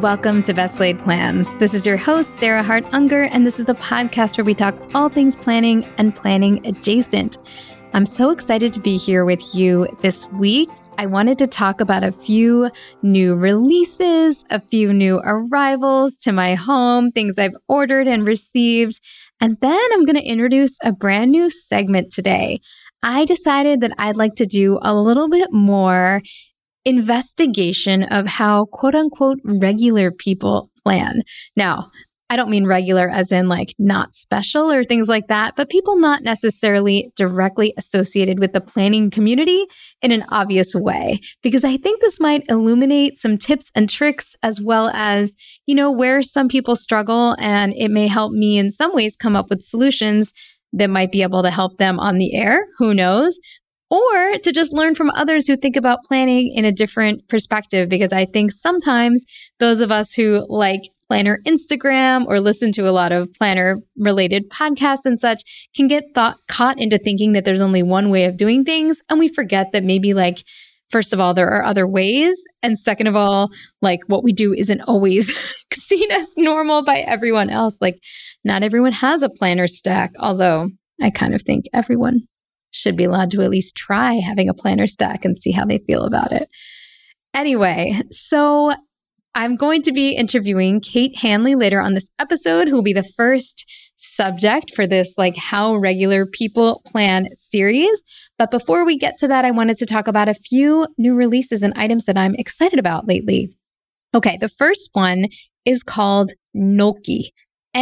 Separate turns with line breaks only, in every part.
welcome to Best Laid Plans. This is your host, Sarah Hart Unger, and this is the podcast where we talk all things planning and planning adjacent. I'm so excited to be here with you this week. I wanted to talk about a few new releases, a few new arrivals to my home, things I've ordered and received, and then I'm going to introduce a brand new segment today. I decided that I'd like to do a little bit more investigation of how quote unquote regular people plan. Now, I don't mean regular as in like not special or things like that, but people not necessarily directly associated with the planning community in an obvious way, because I think this might illuminate some tips and tricks as well as, where some people struggle, and it may help me in some ways come up with solutions that might be able to help them on the air. Who knows? Or to just learn from others who think about planning in a different perspective, because I think sometimes those of us who like planner Instagram or listen to a lot of planner related podcasts and such can get caught into thinking that there's only one way of doing things. And we forget that maybe first of all, there are other ways. And second of all, what we do isn't always seen as normal by everyone else. Not everyone has a planner stack, although I kind of think everyone should be allowed to at least try having a planner stack and see how they feel about it. Anyway, so I'm going to be interviewing Kate Hanley later on this episode, who will be the first subject for this How Regular People Plan series. But before we get to that, I wanted to talk about a few new releases and items that I'm excited about lately. Okay, the first one is called Nolki,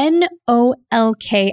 Nolki.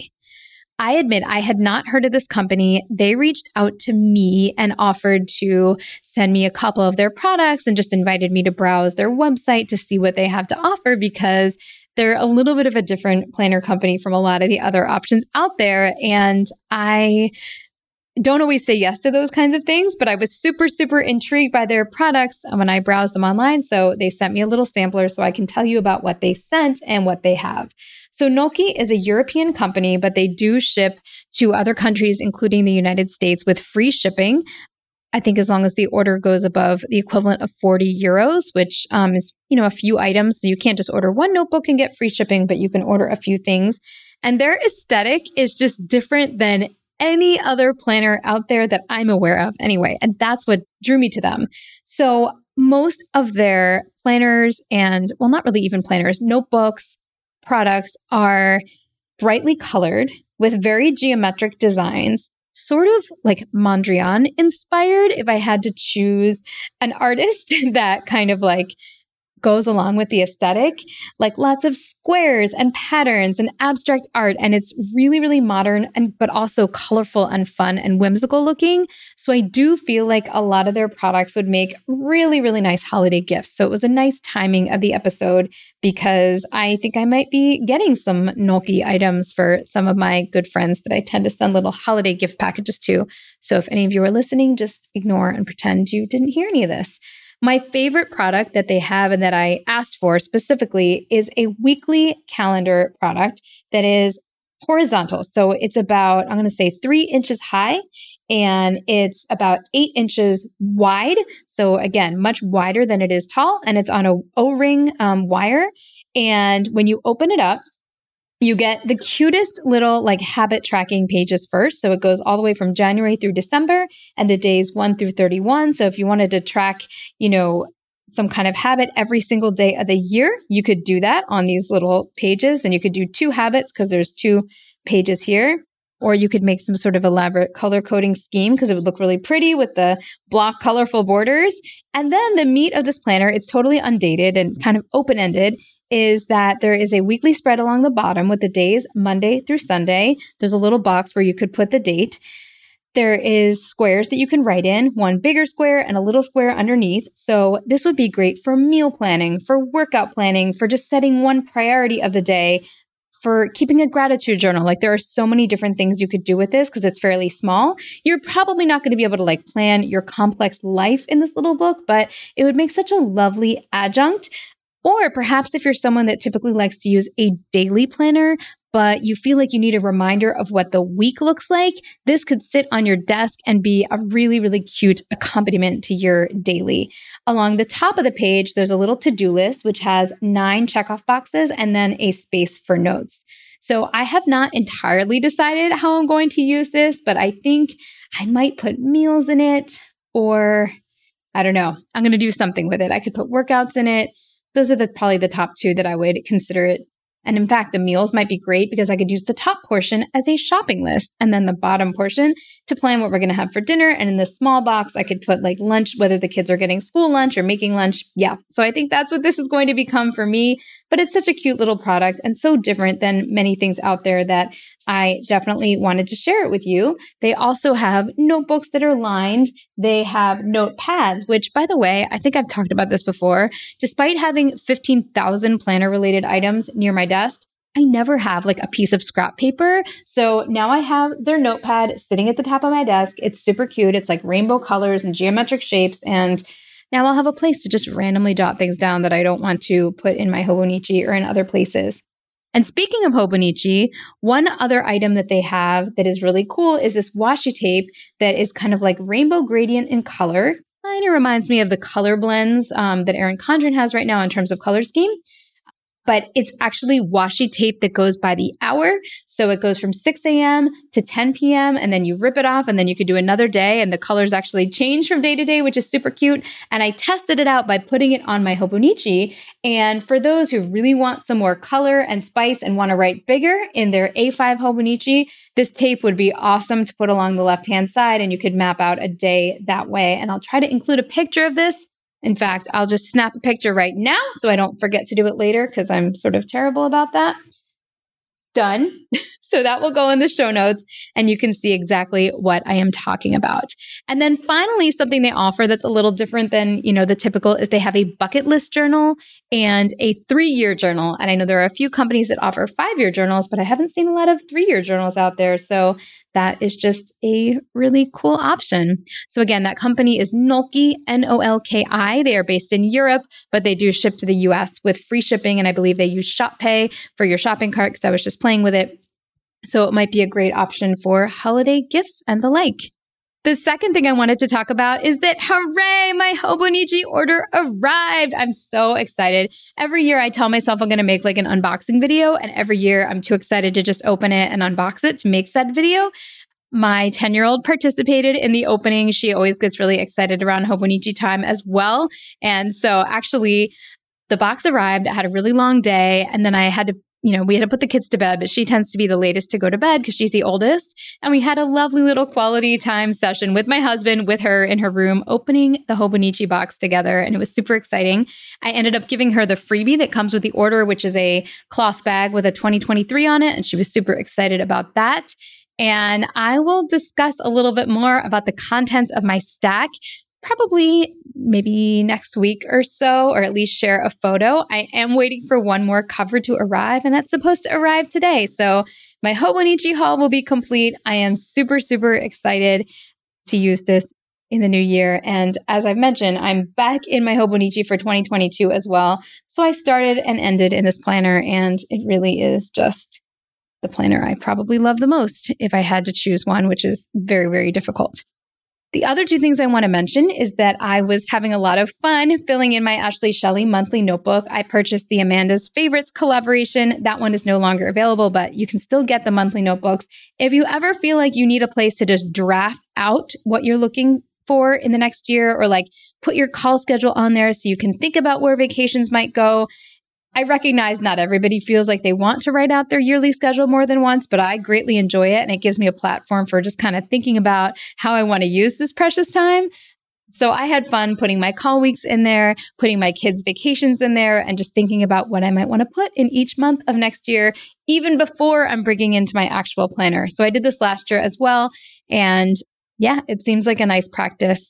I admit I had not heard of this company. They reached out to me and offered to send me a couple of their products and just invited me to browse their website to see what they have to offer, because they're a little bit of a different planner company from a lot of the other options out there. And I don't always say yes to those kinds of things, but I was super, super intrigued by their products when I browsed them online. So they sent me a little sampler so I can tell you about what they sent and what they have. So Nolki is a European company, but they do ship to other countries, including the United States, with free shipping. I think as long as the order goes above the equivalent of 40 euros, which is, a few items. So you can't just order one notebook and get free shipping, but you can order a few things. And their aesthetic is just different than any other planner out there that I'm aware of anyway. And that's what drew me to them. So most of their planners and, well, not really even planners, notebooks, products are brightly colored with very geometric designs, sort of like Mondrian inspired, if I had to choose an artist that kind of goes along with the aesthetic, lots of squares and patterns and abstract art. And it's really, really modern, but also colorful and fun and whimsical looking. So I do feel like a lot of their products would make really, really nice holiday gifts. So it was a nice timing of the episode, because I think I might be getting some Nolki items for some of my good friends that I tend to send little holiday gift packages to. So if any of you are listening, just ignore and pretend you didn't hear any of this. My favorite product that they have and that I asked for specifically is a weekly calendar product that is horizontal. So it's about, I'm going to say 3 inches high, and it's about 8 inches wide. So again, much wider than it is tall, and it's on a O-ring wire. And when you open it up, you get the cutest little habit tracking pages first. So it goes all the way from January through December and the days 1 through 31. So if you wanted to track, some kind of habit every single day of the year, you could do that on these little pages. And you could do 2 habits because there's 2 pages here. Or you could make some sort of elaborate color coding scheme because it would look really pretty with the block colorful borders. And then the meat of this planner, it's totally undated and kind of open-ended, is that there is a weekly spread along the bottom with the days Monday through Sunday. There's a little box where you could put the date. There is squares that you can write in, one bigger square and a little square underneath. So this would be great for meal planning, for workout planning, for just setting one priority of the day, for keeping a gratitude journal. There are so many different things you could do with this because it's fairly small. You're probably not going to be able to plan your complex life in this little book, but it would make such a lovely adjunct. Or perhaps if you're someone that typically likes to use a daily planner, but you feel like you need a reminder of what the week looks like, this could sit on your desk and be a really, really cute accompaniment to your daily. Along the top of the page, there's a little to-do list, which has 9 checkoff boxes and then a space for notes. So I have not entirely decided how I'm going to use this, but I think I might put meals in it, or I don't know. I'm going to do something with it. I could put workouts in it. Those are probably the top 2 that I would consider it. And in fact, the meals might be great because I could use the top portion as a shopping list and then the bottom portion to plan what we're going to have for dinner. And in the small box, I could put like lunch, whether the kids are getting school lunch or making lunch. Yeah. So I think that's what this is going to become for me. But it's such a cute little product and so different than many things out there that I definitely wanted to share it with you. They also have notebooks that are lined. They have notepads, which, by the way, I think I've talked about this before. Despite having 15,000 planner-related items near my desk, I never have like a piece of scrap paper. So now I have their notepad sitting at the top of my desk. It's super cute. It's like rainbow colors and geometric shapes. And now I'll have a place to just randomly jot things down that I don't want to put in my Hobonichi or in other places. And speaking of Hobonichi, one other item that they have that is really cool is this washi tape that is kind of like rainbow gradient in color. Kind of reminds me of the color blends that Erin Condren has right now in terms of color scheme. But it's actually washi tape that goes by the hour. So it goes from 6 a.m. to 10 p.m. and then you rip it off and then you could do another day and the colors actually change from day to day, which is super cute. And I tested it out by putting it on my Hobonichi. And for those who really want some more color and spice and want to write bigger in their A5 Hobonichi, this tape would be awesome to put along the left-hand side and you could map out a day that way. And I'll try to include a picture of this. In fact, I'll just snap a picture right now so I don't forget to do it later because I'm sort of terrible about that. Done. So that will go in the show notes and you can see exactly what I am talking about. And then finally, something they offer that's a little different than, the typical is they have a bucket list journal and a 3-year journal. And I know there are a few companies that offer 5-year journals, but I haven't seen a lot of 3-year journals out there. So that is just a really cool option. So again, that company is Nolki, Nolki. They are based in Europe, but they do ship to the US with free shipping. And I believe they use Shop Pay for your shopping cart because I was just playing with it. So it might be a great option for holiday gifts and the like. The second thing I wanted to talk about is that, hooray, my Hobonichi order arrived. I'm so excited. Every year I tell myself I'm going to make like an unboxing video, and every year I'm too excited to just open it and unbox it to make said video. My 10-year-old participated in the opening. She always gets really excited around Hobonichi time as well. And so actually the box arrived. I had a really long day and then I had to we had to put the kids to bed, but she tends to be the latest to go to bed because she's the oldest. And we had a lovely little quality time session with my husband, with her in her room, opening the Hobonichi box together. And it was super exciting. I ended up giving her the freebie that comes with the order, which is a cloth bag with a 2023 on it. And she was super excited about that. And I will discuss a little bit more about the contents of my stack probably maybe next week or so, or at least share a photo. I am waiting for one more cover to arrive, and that's supposed to arrive today. So my Hobonichi haul will be complete. I am super, super excited to use this in the new year. And as I've mentioned, I'm back in my Hobonichi for 2022 as well. So I started and ended in this planner, and it really is just the planner I probably love the most if I had to choose one, which is very, very difficult. The other 2 things I want to mention is that I was having a lot of fun filling in my Ashley Shelley monthly notebook. I purchased the Amanda's Favorites collaboration. That one is no longer available, but you can still get the monthly notebooks. If you ever feel like you need a place to just draft out what you're looking for in the next year, or like put your call schedule on there so you can think about where vacations might go, I recognize not everybody feels like they want to write out their yearly schedule more than once, but I greatly enjoy it. And it gives me a platform for just kind of thinking about how I want to use this precious time. So I had fun putting my call weeks in there, putting my kids' vacations in there, and just thinking about what I might want to put in each month of next year, even before I'm bringing into my actual planner. So I did this last year as well. And yeah, it seems like a nice practice.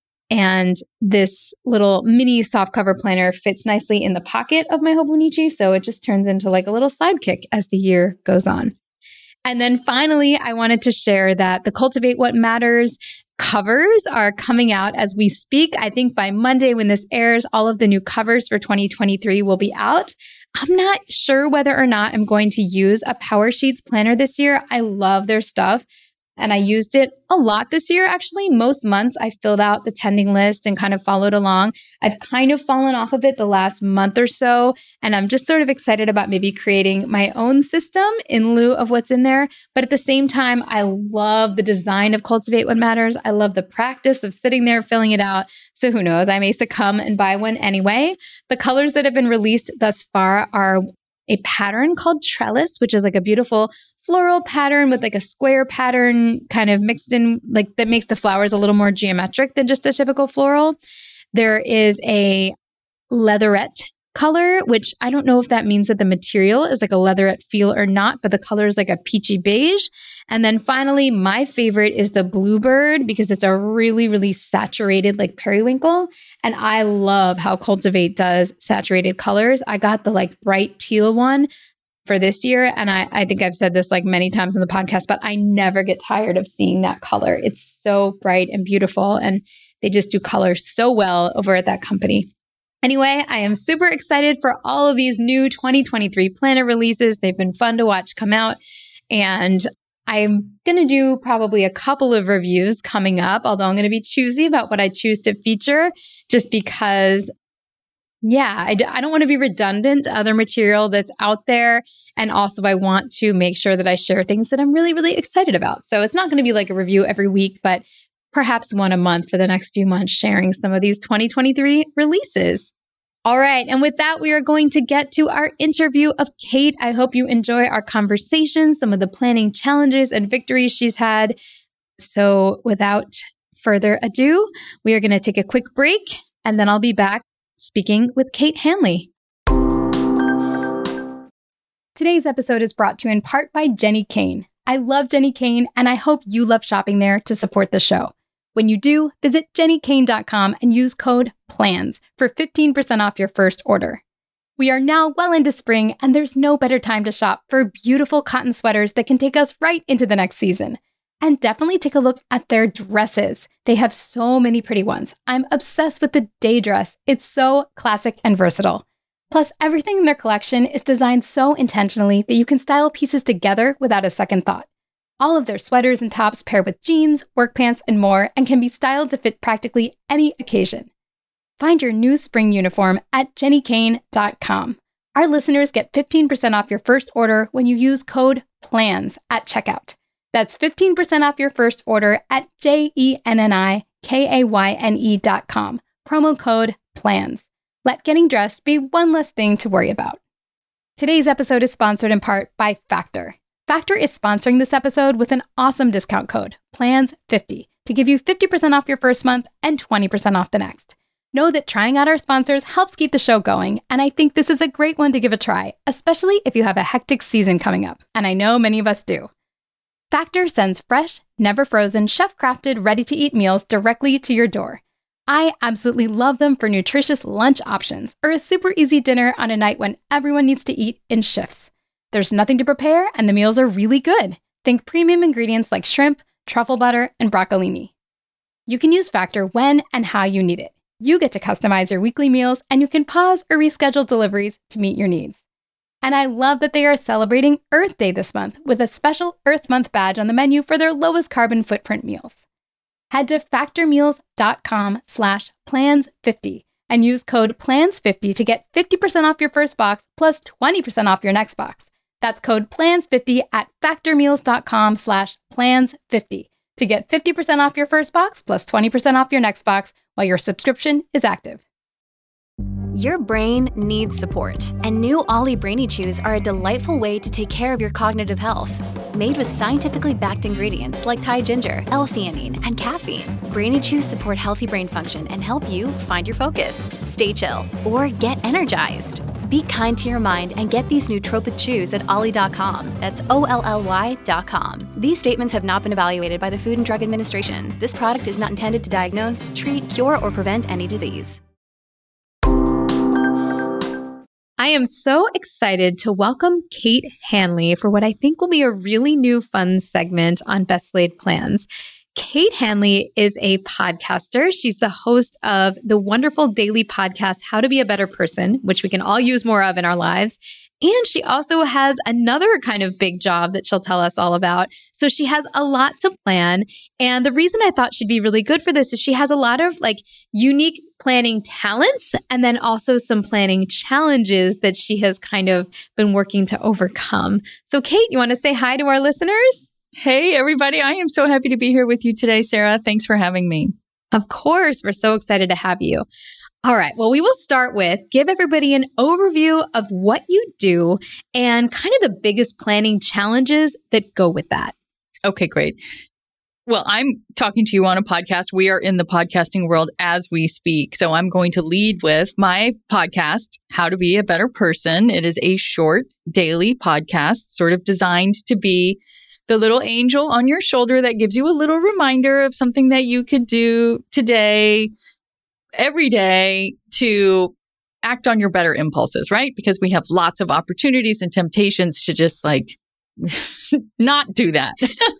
And this little mini softcover planner fits nicely in the pocket of my Hobonichi. So it just turns into like a little sidekick as the year goes on. And then finally, I wanted to share that the Cultivate What Matters covers are coming out as we speak. I think by Monday when this airs, all of the new covers for 2023 will be out. I'm not sure whether or not I'm going to use a PowerSheets planner this year. I love their stuff. And I used it a lot this year, actually. Most months I filled out the tending list and kind of followed along. I've kind of fallen off of it the last month or so. And I'm just sort of excited about maybe creating my own system in lieu of what's in there. But at the same time, I love the design of Cultivate What Matters. I love the practice of sitting there, filling it out. So who knows, I may succumb and buy one anyway. The colors that have been released thus far are a pattern called Trellis, which is like a beautiful floral pattern with like a square pattern kind of mixed in, like that makes the flowers a little more geometric than just a typical floral. There is a leatherette color, which I don't know if that means that the material is like a leatherette feel or not, but the color is like a peachy beige. And then finally, my favorite is the bluebird because it's a really, really saturated like periwinkle. And I love how Cultivate does saturated colors. I got the like bright teal one for this year. And I think I've said this like many times in the podcast, but I never get tired of seeing that color. It's so bright and beautiful. And they just do color so well over at that company. Anyway, I am super excited for all of these new 2023 planner releases. They've been fun to watch come out. And I'm going to do probably a couple of reviews coming up, although I'm going to be choosy about what I choose to feature just because, I don't want to be redundant to other material that's out there. And also I want to make sure that I share things that I'm really, really excited about. So it's not going to be like a review every week, but perhaps one a month for the next few months, sharing some of these 2023 releases. All right. And with that, we are going to get to our interview of Kate. I hope you enjoy our conversation, some of the planning challenges and victories she's had. So without further ado, we are going to take a quick break and then I'll be back speaking with Kate Hanley. Today's episode is brought to you in part by Jenni Kayne. I love Jenni Kayne and I hope you love shopping there to support the show. When you do, visit jennikayne.com and use code PLANS for 15% off your first order. We are now well into spring, and there's no better time to shop for beautiful cotton sweaters that can take us right into the next season. And definitely take a look at their dresses. They have so many pretty ones. I'm obsessed with the day dress. It's so classic and versatile. Plus, everything in their collection is designed so intentionally that you can style pieces together without a second thought. All of their sweaters and tops pair with jeans, work pants, and more, and can be styled to fit practically any occasion. Find your new spring uniform at jennikayne.com. Our listeners get 15% off your first order when you use code PLANS at checkout. That's 15% off your first order at jennikayne.com. Promo code PLANS. Let getting dressed be one less thing to worry about. Today's episode is sponsored in part by Factor. Factor is sponsoring this episode with an awesome discount code, PLANS50, to give you 50% off your first month and 20% off the next. Know that trying out our sponsors helps keep the show going, and I think this is a great one to give a try, especially if you have a hectic season coming up, and I know many of us do. Factor sends fresh, never frozen, chef-crafted, ready-to-eat meals directly to your door. I absolutely love them for nutritious lunch options or a super easy dinner on a night when everyone needs to eat in shifts. There's nothing to prepare, and the meals are really good. Think premium ingredients like shrimp, truffle butter, and broccolini. You can use Factor when and how you need it. You get to customize your weekly meals, and you can pause or reschedule deliveries to meet your needs. And I love that they are celebrating Earth Day this month with a special Earth Month badge on the menu for their lowest carbon footprint meals. Head to factormeals.com/plans50 and use code PLANS50 to get 50% off your first box plus 20% off your next box. That's code PLANS50 at factormeals.com/plans50 to get 50% off your first box plus 20% off your next box while your subscription is active.
Your brain needs support, and new Ollie Brainy Chews are a delightful way to take care of your cognitive health. Made with scientifically backed ingredients like Thai ginger, L-theanine, and caffeine, Brainy Chews support healthy brain function and help you find your focus, stay chill, or get energized. Be kind to your mind and get these nootropic chews at ollie.com. That's OLLY.com. These statements have not been evaluated by the Food and Drug Administration. This product is not intended to diagnose, treat, cure, or prevent any disease.
I am so excited to welcome Kate Hanley for what I think will be a really new fun segment on Best Laid Plans. Kate Hanley is a podcaster. She's the host of the wonderful daily podcast, How to Be a Better Person, which we can all use more of in our lives. And she also has another kind of big job that she'll tell us all about. So she has a lot to plan. And the reason I thought she'd be really good for this is she has a lot of unique planning talents and then also some planning challenges that she has kind of been working to overcome. So Kate, you want to say hi to our listeners?
Hey, everybody. I am so happy to be here with you today, Sarah. Thanks for having me.
Of course. We're so excited to have you. All right. Well, we will start with give everybody an overview of what you do and kind of the biggest planning challenges that go with that.
Okay, great. Well, I'm talking to you on a podcast. We are in the podcasting world as we speak. So I'm going to lead with my podcast, How to Be a Better Person. It is a short daily podcast, sort of designed to be the little angel on your shoulder that gives you a little reminder of something that you could do today, every day, to act on your better impulses, right? Because we have lots of opportunities and temptations to just not do that.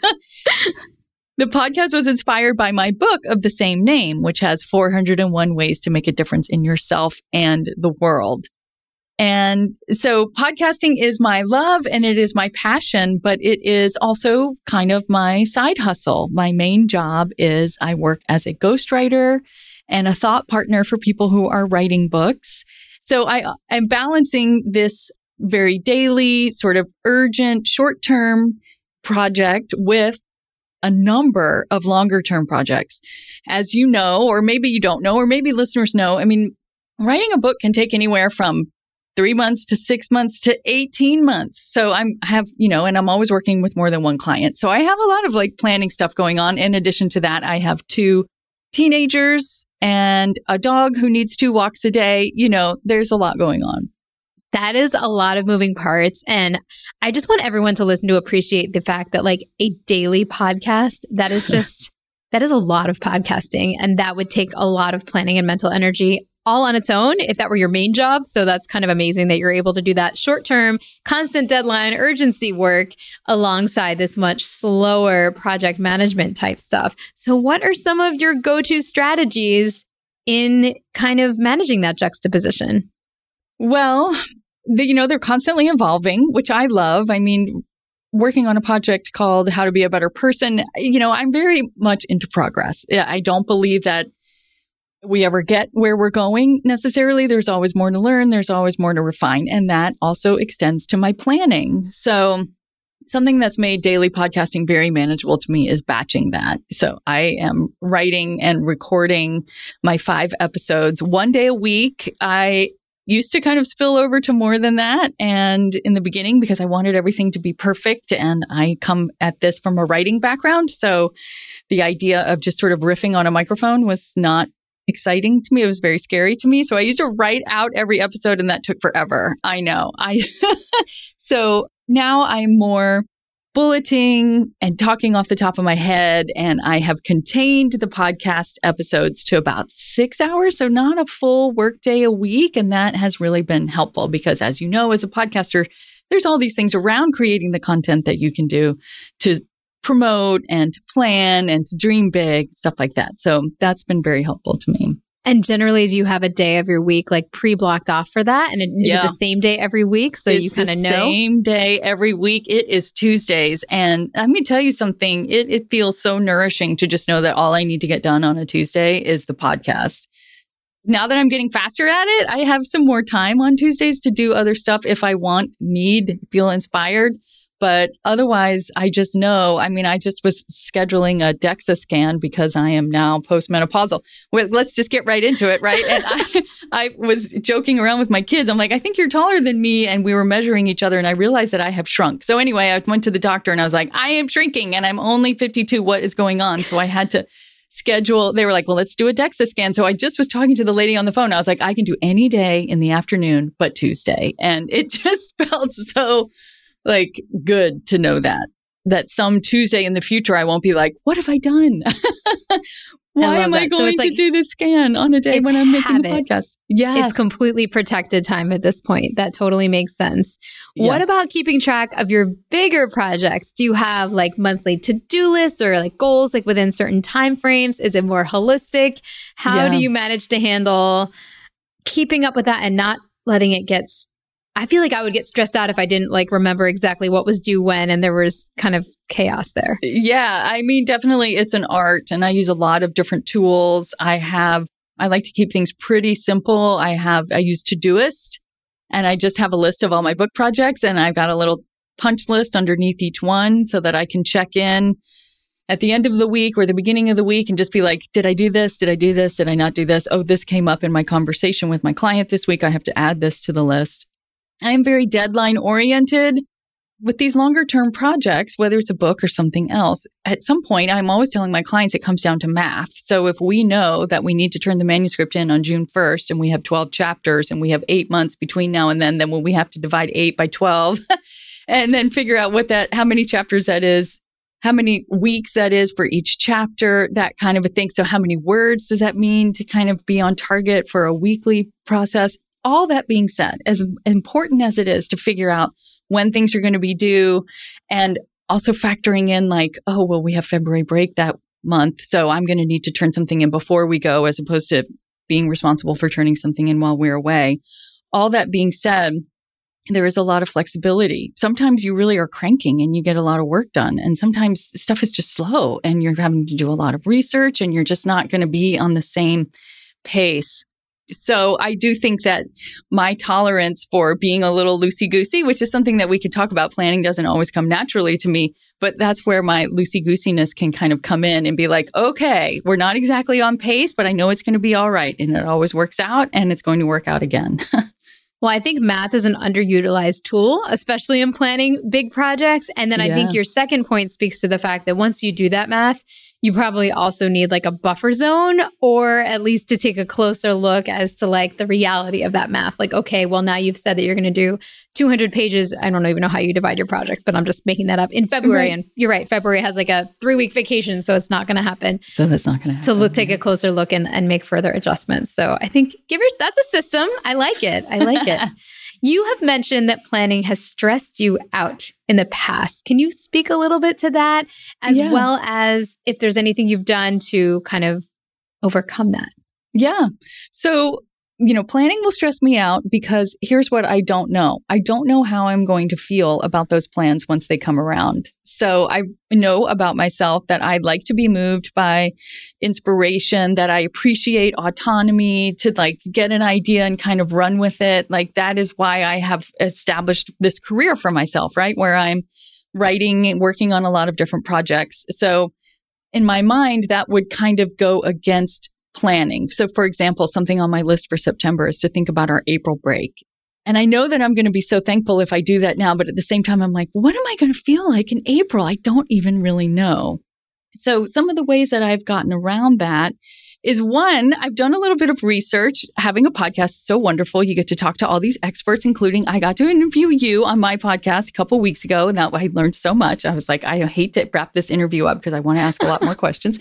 The podcast was inspired by my book of the same name, which has 401 ways to make a difference in yourself and the world. And so podcasting is my love and it is my passion, but it is also kind of my side hustle. My main job is I work as a ghostwriter and a thought partner for people who are writing books. So I'm balancing this very daily, sort of urgent, short-term project with a number of longer-term projects. As you know, or maybe you don't know, or maybe listeners know, writing a book can take anywhere from 3 months to 6 months to 18 months. So and I'm always working with more than one client. So I have a lot of planning stuff going on. In addition to that, I have 2 teenagers and a dog who needs 2 walks a day. There's a lot going on.
That is a lot of moving parts. And I just want everyone to listen to appreciate the fact that a daily podcast, that is a lot of podcasting. And that would take a lot of planning and mental energy all on its own if that were your main job. So that's kind of amazing that you're able to do that short-term, constant deadline, urgency work alongside this much slower project management type stuff. So what are some of your go-to strategies in kind of managing that juxtaposition?
Well, they're constantly evolving, which I love. Working on a project called How to Be a Better Person, I'm very much into progress. I don't believe that we ever get where we're going necessarily. There's always more to learn. There's always more to refine. And that also extends to my planning. So something that's made daily podcasting very manageable to me is batching that. So I am writing and recording my 5 episodes 1 day a week. I used to kind of spill over to more than that. And in the beginning, because I wanted everything to be perfect, and I come at this from a writing background. So the idea of just sort of riffing on a microphone was not exciting to me. It was very scary to me. So I used to write out every episode and that took forever. I know. So now I'm more bulleting and talking off the top of my head. And I have contained the podcast episodes to about 6 hours. So not a full workday a week. And that has really been helpful because, as you know, as a podcaster, there's all these things around creating the content that you can do to promote and to plan and to dream big, stuff like that. So that's been very helpful to me.
And generally, do you have a day of your week pre-blocked off for that? And is it the same day every week? So you kind of know?
Same day every week. It is Tuesdays. And let me tell you something. It feels so nourishing to just know that all I need to get done on a Tuesday is the podcast. Now that I'm getting faster at it, I have some more time on Tuesdays to do other stuff if I feel inspired. But otherwise, I just know, I just was scheduling a DEXA scan because I am now postmenopausal. Well, let's just get right into it, right? And I was joking around with my kids. I'm like, I think you're taller than me. And we were measuring each other and I realized that I have shrunk. So anyway, I went to the doctor and I was like, I am shrinking and I'm only 52. What is going on? So I had to schedule. They were like, well, let's do a DEXA scan. So I just was talking to the lady on the phone. I was like, I can do any day in the afternoon but Tuesday. And it just felt so good to know that some Tuesday in the future, I won't be like, what have I done? Why am I going to do this scan on a day when I'm making a podcast?
Yes. It's completely protected time at this point. That totally makes sense. Yeah. What about keeping track of your bigger projects? Do you have like monthly to-do lists or like goals like within certain time frames? Is it more holistic? How do you manage to handle keeping up with that and not letting it get I feel like I would get stressed out if I didn't like remember exactly what was due when and there was kind of chaos there.
Yeah, I mean, definitely it's an art and I use a lot of different tools. I like to keep things pretty simple. I use Todoist and I just have a list of all my book projects and I've got a little punch list underneath each one so that I can check in at the end of the week or the beginning of the week and just be like, did I do this? Did I do this? Did I not do this? Oh, this came up in my conversation with my client this week. I have to add this to the list. I am very deadline oriented with these longer term projects, whether it's a book or something else. At some point, I'm always telling my clients it comes down to math. So if we know that we need to turn the manuscript in on June 1st and we have 12 chapters and we have 8 months between now and then when we have to divide 8 by 12 and then figure out how many chapters that is, how many weeks that is for each chapter, that kind of a thing. So how many words does that mean to kind of be on target for a weekly process? All that being said, as important as it is to figure out when things are going to be due and also factoring in like, oh, well, we have February break that month, so I'm going to need to turn something in before we go as opposed to being responsible for turning something in while we're away. All that being said, there is a lot of flexibility. Sometimes you really are cranking and you get a lot of work done. And sometimes stuff is just slow and you're having to do a lot of research and you're just not going to be on the same pace. So I do think that my tolerance for being a little loosey-goosey, which is something that we could talk about, planning doesn't always come naturally to me, but that's where my loosey-goosiness can kind of come in and be like, okay, we're not exactly on pace, but I know it's going to be all right. And it always works out and it's going to work out again.
Well, I think math is an underutilized tool, especially in planning big projects. And then I think your second point speaks to the fact that once you do that math, you probably also need like a buffer zone or at least to take a closer look as to like the reality of that math. Like, okay, well, now you've said that you're going to do 200 pages. I don't even know how you divide your project, but I'm just making that up in February. Right. And you're right. February has like a 3-week vacation. So it's not going to happen.
So that's not going to happen.
So take a closer look and make further adjustments. So I think that's a system. I like it. You have mentioned that planning has stressed you out in the past. Can you speak a little bit to that as well as if there's anything you've done to kind of overcome that?
Yeah. So, planning will stress me out because here's what I don't know. I don't know how I'm going to feel about those plans once they come around. So I know about myself that I like to be moved by inspiration, that I appreciate autonomy to like get an idea and kind of run with it. Like that is why I have established this career for myself, right? Where I'm writing and working on a lot of different projects. So in my mind, that would kind of go against planning. So for example, something on my list for September is to think about our April break. And I know that I'm going to be so thankful if I do that now, but at the same time, I'm like, what am I going to feel like in April? I don't even really know. So some of the ways that I've gotten around that is one, I've done a little bit of research. Having a podcast is so wonderful. You get to talk to all these experts, including I got to interview you on my podcast a couple of weeks ago. And that I learned so much. I was like, I hate to wrap this interview up because I want to ask a lot more questions.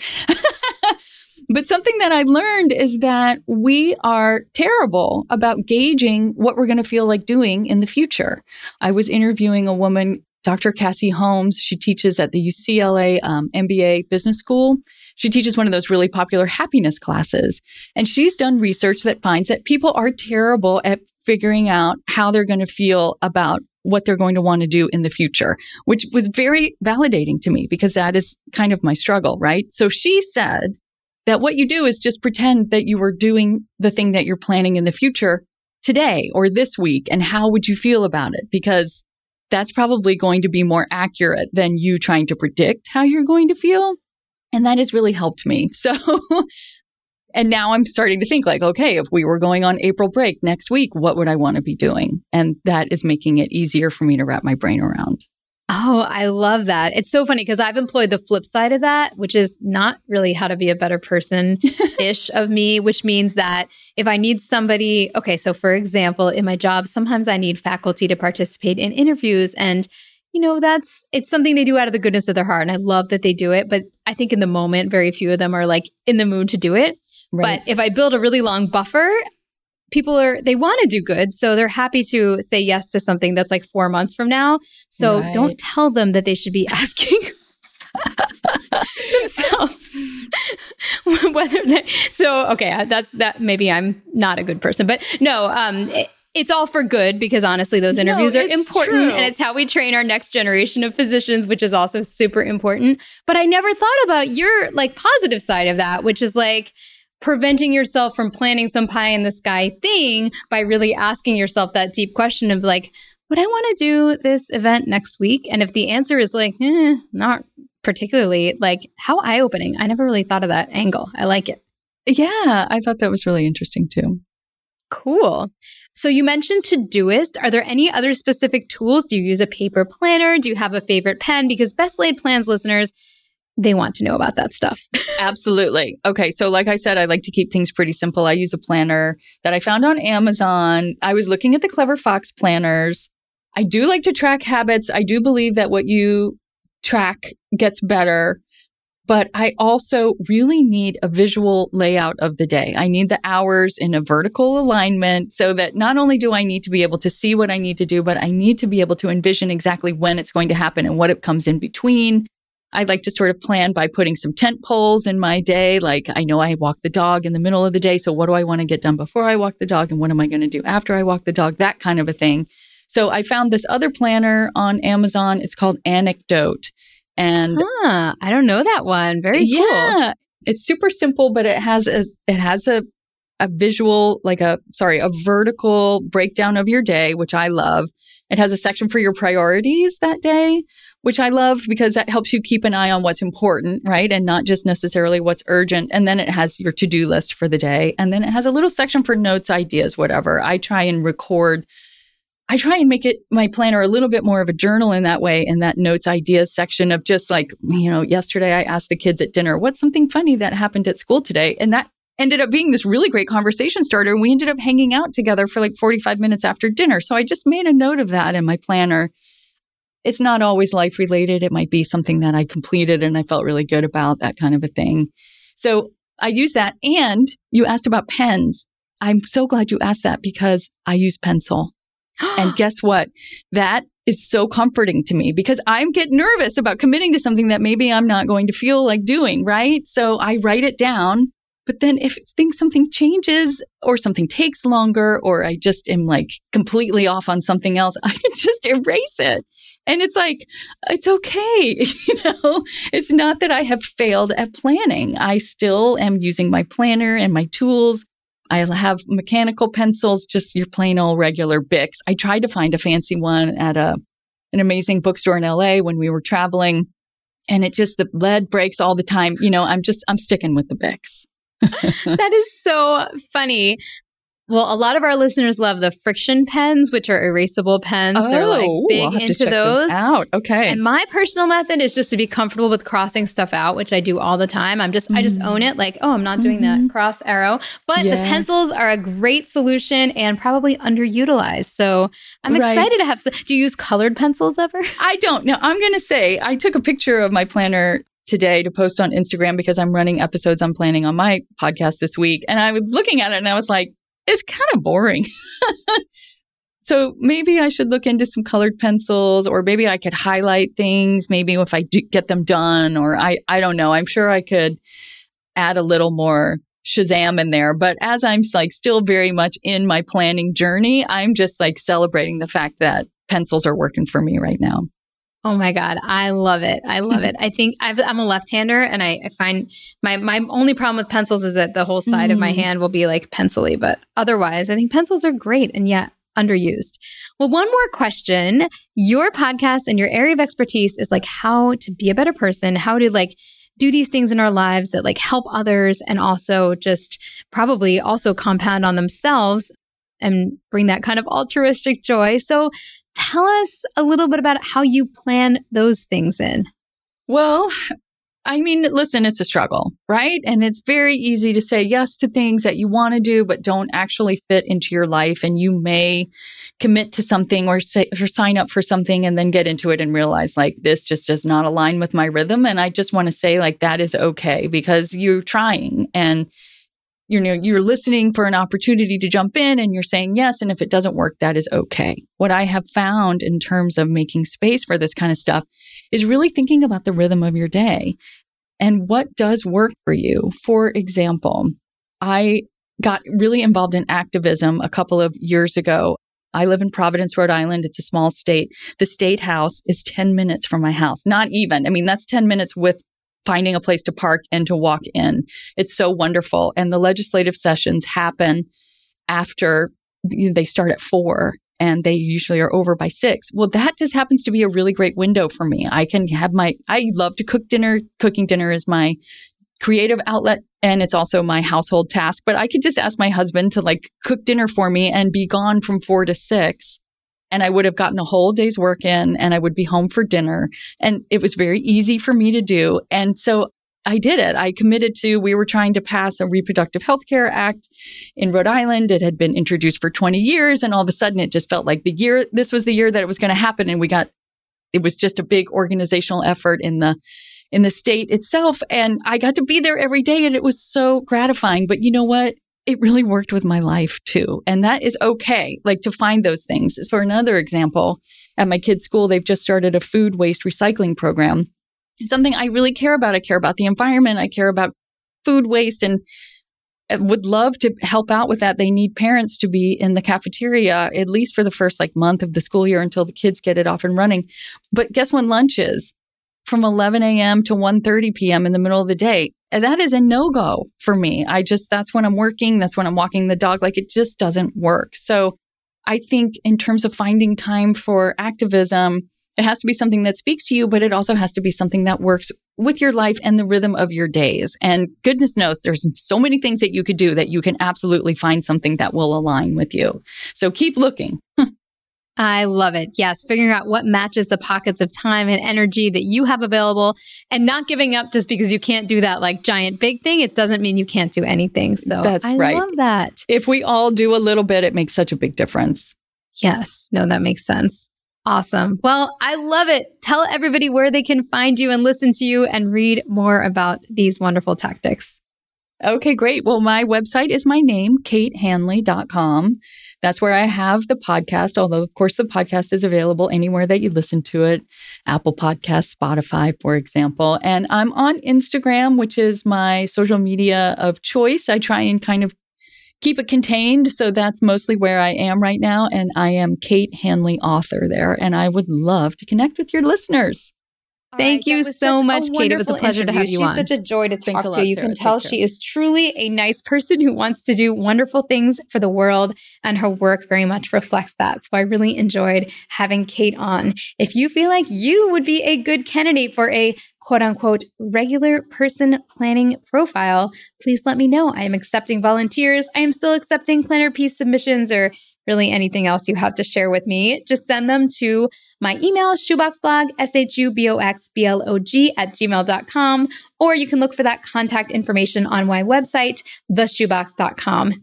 But something that I learned is that we are terrible about gauging what we're going to feel like doing in the future. I was interviewing a woman, Dr. Cassie Holmes. She teaches at the UCLA MBA Business School. She teaches one of those really popular happiness classes. And she's done research that finds that people are terrible at figuring out how they're going to feel about what they're going to want to do in the future, which was very validating to me because that is kind of my struggle, right? So she said that what you do is just pretend that you were doing the thing that you're planning in the future today or this week. And how would you feel about it? Because that's probably going to be more accurate than you trying to predict how you're going to feel. And that has really helped me. So, and now I'm starting to think like, okay, if we were going on April break next week, what would I want to be doing? And that is making it easier for me to wrap my brain around.
Oh, I love that. It's so funny because I've employed the flip side of that, which is not really how to be a better person-ish of me, which means that if I need somebody, okay, so for example, in my job, sometimes I need faculty to participate in interviews. And it's something they do out of the goodness of their heart. And I love that they do it. But I think in the moment, very few of them are like in the mood to do it. Right. But if I build a really long buffer, they want to do good. So they're happy to say yes to something that's like 4 months from now. So don't tell them that they should be asking themselves that's that. Maybe I'm not a good person, but no, it's all for good because honestly, those interviews are important and it's how we train our next generation of physicians, which is also super important. But I never thought about your like positive side of that, which is like preventing yourself from planning some pie in the sky thing by really asking yourself that deep question of like, would I want to do this event next week? And if the answer is like, not particularly, like how eye-opening. I never really thought of that angle. I like it.
Yeah, I thought that was really interesting too.
Cool. So you mentioned Todoist. Are there any other specific tools? Do you use a paper planner? Do you have a favorite pen? Because Best Laid Plans listeners, they want to know about that stuff.
Absolutely. Okay. So like I said, I like to keep things pretty simple. I use a planner that I found on Amazon. I was looking at the Clever Fox planners. I do like to track habits. I do believe that what you track gets better. But I also really need a visual layout of the day. I need the hours in a vertical alignment so that not only do I need to be able to see what I need to do, but I need to be able to envision exactly when it's going to happen and what it comes in between. I like to sort of plan by putting some tent poles in my day. Like I know I walk the dog in the middle of the day. So what do I want to get done before I walk the dog? And what am I going to do after I walk the dog? That kind of a thing. So I found this other planner on Amazon. It's called Anecdote. And
I don't know that one. Very cool.
Yeah. It's super simple, but it has a visual, a vertical breakdown of your day, which I love. It has a section for your priorities that day, which I love because that helps you keep an eye on what's important, right? And not just necessarily what's urgent. And then it has your to-do list for the day. And then it has a little section for notes, ideas, whatever. I try and make it my planner a little bit more of a journal in that way, in that notes, ideas section of just like, yesterday I asked the kids at dinner, what's something funny that happened at school today? And that ended up being this really great conversation starter. And we ended up hanging out together for like 45 minutes after dinner. So I just made a note of that in my planner. It's not always life related. It might be something that I completed and I felt really good about, that kind of a thing. So I use that. And you asked about pens. I'm so glad you asked that because I use pencil. And guess what? That is so comforting to me because I get nervous about committing to something that maybe I'm not going to feel like doing, right? So I write it down. But then if something changes or something takes longer or I just am like completely off on something else, I can just erase it. And it's like, it's okay. It's not that I have failed at planning. I still am using my planner and my tools. I have mechanical pencils, just your plain old regular Bics. I tried to find a fancy one at an amazing bookstore in LA when we were traveling. And the lead breaks all the time. I'm sticking with the Bics.
That is so funny. Well, a lot of our listeners love the friction pens, which are erasable pens. They're like big into those.
Out. Okay.
And my personal method is just to be comfortable with crossing stuff out, which I do all the time. I just own it. Like, I'm not doing that cross arrow. But the pencils are a great solution and probably underutilized. So I'm excited to have. Do you use colored pencils ever?
I don't. No, I'm going to say I took a picture of my planner today to post on Instagram because I'm running episodes I'm planning on my podcast this week. And I was looking at it and I was like, it's kind of boring. So maybe I should look into some colored pencils, or maybe I could highlight things, maybe if I do get them done, or I don't know. I'm sure I could add a little more Shazam in there. But as I'm like still very much in my planning journey, I'm just like celebrating the fact that pencils are working for me right now.
Oh my God. I love it. I love it. I think I'm a left-hander and I find my only problem with pencils is that the whole side of my hand will be like pencil-y, but otherwise I think pencils are great and yet underused. Well, one more question. Your podcast and your area of expertise is like how to be a better person, how to like do these things in our lives that like help others and also just probably also compound on themselves and bring that kind of altruistic joy. So tell us a little bit about how you plan those things in.
Well, I mean, listen, it's a struggle, right? And it's very easy to say yes to things that you want to do, but don't actually fit into your life. And you may commit to something or sign up for something and then get into it and realize like, this just does not align with my rhythm. And I just want to say like, that is okay because you're trying and you're listening for an opportunity to jump in and you're saying yes. And if it doesn't work, that is okay. What I have found in terms of making space for this kind of stuff is really thinking about the rhythm of your day and what does work for you. For example, I got really involved in activism a couple of years ago. I live in Providence, Rhode Island. It's a small state. The state house is 10 minutes from my house. Not even. I mean, that's 10 minutes with finding a place to park and to walk in. It's so wonderful. And the legislative sessions happen after they start at 4 and they usually are over by 6. Well, that just happens to be a really great window for me. I love to cook dinner. Cooking dinner is my creative outlet and it's also my household task. But I could just ask my husband to like cook dinner for me and be gone from 4 to 6. And I would have gotten a whole day's work in and I would be home for dinner. And it was very easy for me to do. And so I did it. I committed we were trying to pass a Reproductive Health Care Act in Rhode Island. It had been introduced for 20 years. And all of a sudden it just felt like this was the year that it was going to happen. And it was just a big organizational effort in the state itself. And I got to be there every day and it was so gratifying. But you know what? It really worked with my life too. And that is okay, like to find those things. For another example, at my kids' school, they've just started a food waste recycling program. Something I really care about. I care about the environment. I care about food waste and would love to help out with that. They need parents to be in the cafeteria, at least for the first month of the school year until the kids get it off and running. But guess when lunch is? From 11 a.m. to 1:30 p.m. in the middle of the day. And that is a no-go for me. That's when I'm working. That's when I'm walking the dog. Like it just doesn't work. So I think in terms of finding time for activism, it has to be something that speaks to you, but it also has to be something that works with your life and the rhythm of your days. And goodness knows, there's so many things that you could do that you can absolutely find something that will align with you. So keep looking.
I love it. Yes. Figuring out what matches the pockets of time and energy that you have available and not giving up just because you can't do that like giant big thing. It doesn't mean you can't do anything. So
that's right.
I love that.
If we all do a little bit, it makes such a big difference.
Yes. No, that makes sense. Awesome. Well, I love it. Tell everybody where they can find you and listen to you and read more about these wonderful tactics.
Okay, great. Well, my website is my name, katehanley.com. That's where I have the podcast, although, of course, the podcast is available anywhere that you listen to it, Apple Podcasts, Spotify, for example. And I'm on Instagram, which is my social media of choice. I try and kind of keep it contained. So that's mostly where I am right now. And I am Kate Hanley, author there. And I would love to connect with your listeners.
Thank you so much, Kate. It was a pleasure to have you on.
She's such a joy to talk to. You can
tell she is truly a nice person who wants to do wonderful things for the world, and her work very much reflects that. So I really enjoyed having Kate on. If you feel like you would be a good candidate for a quote unquote regular person planning profile, please let me know. I am accepting volunteers. I am still accepting planner piece submissions or really anything else you have to share with me. Just send them to my email, shoeboxblog, SHUBOXBLOG@gmail.com, or you can look for that contact information on my website, theshoebox.com,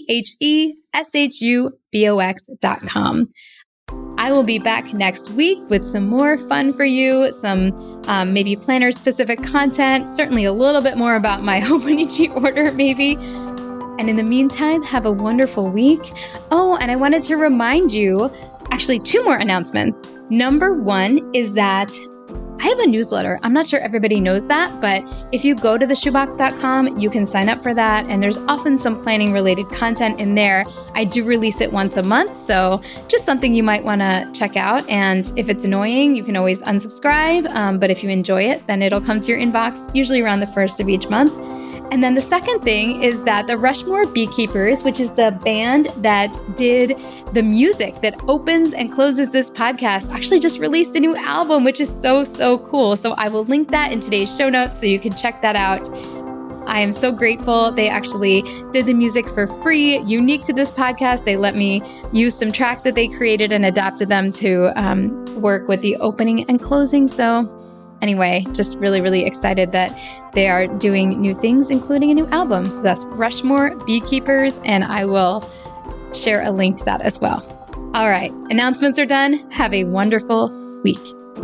THESHUBOX.com. I will be back next week with some more fun for you, some maybe planner-specific content, certainly a little bit more about my Hobonichi order maybe. And in the meantime, have a wonderful week. Oh, and I wanted to remind you, actually 2 more announcements. Number 1 is that I have a newsletter. I'm not sure everybody knows that, but if you go to theshoebox.com, you can sign up for that. And there's often some planning related content in there. I do release it once a month, so just something you might want to check out. And if it's annoying, you can always unsubscribe. But if you enjoy it, then it'll come to your inbox, usually around the 1st of each month. And then the second thing is that the Rushmore Beekeepers, which is the band that did the music that opens and closes this podcast, actually just released a new album, which is so, so cool. So I will link that in today's show notes so you can check that out. I am so grateful. They actually did the music for free, unique to this podcast. They let me use some tracks that they created and adapted them to work with the opening and closing. So Anyway, just really, really excited that they are doing new things, including a new album. So that's Rushmore Beekeepers, and I will share a link to that as well. All right, announcements are done. Have a wonderful week.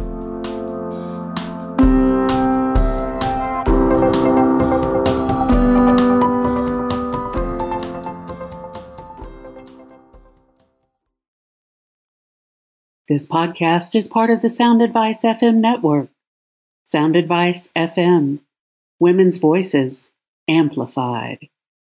This podcast is part of the Sound Advice FM network. Sound Advice FM. Women's voices amplified.